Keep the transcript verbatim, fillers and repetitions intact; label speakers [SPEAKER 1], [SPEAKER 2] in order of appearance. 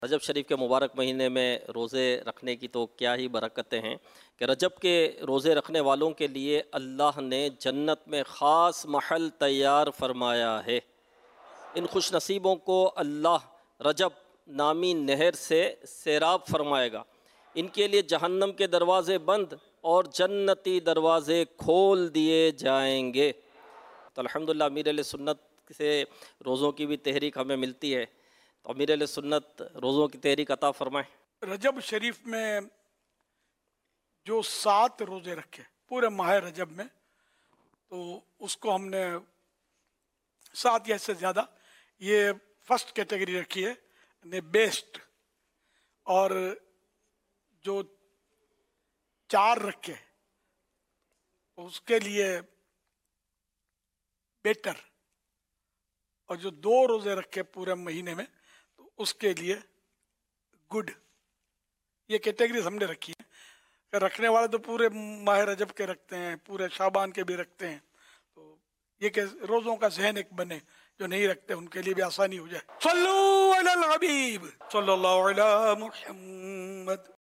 [SPEAKER 1] रजब शरीफ के मुबारक महीने में रोज़े रखने की तो क्या ही बरकतें हैं कि रजब के रोज़े रखने वालों के लिए अल्लाह ने जन्नत में ख़ास महल तैयार फरमाया है। इन खुश नसीबों को अल्लाह रजब नामी नहर से सैराब फरमाएगा। इनके लिए जहन्नम के दरवाज़े बंद और जन्नती दरवाज़े खोल दिए जाएंगे। तो अल्हम्दुलिल्लाह अमीर अहले सुन्नत से रोज़ों की भी तहरीक हमें मिलती है। तो अमीर अहले सुन्नत रोज़ों की तहरीक अता फरमाएँ।
[SPEAKER 2] रजब शरीफ में जो सात रोज़े रखे पूरे माह रजब में, तो उसको हमने सात या इससे ज़्यादा, ये फर्स्ट कैटेगरी रखी है ने बेस्ट। और जो चार रखे उसके लिए बेटर, और जो दो रोज़े रखे पूरे महीने में तो उसके लिए गुड। ये कैटेगरीज हमने रखी है। रखने वाले तो पूरे माह रजब के रखते हैं, पूरे शाबान के भी रखते हैं, तो ये कि रोज़ों का जहन एक बने, जो नहीं रखते उनके लिए भी आसानी हो जाए। सल्लू अलल हबीब सल्लल्लाहु अलैहि मुहम्मद।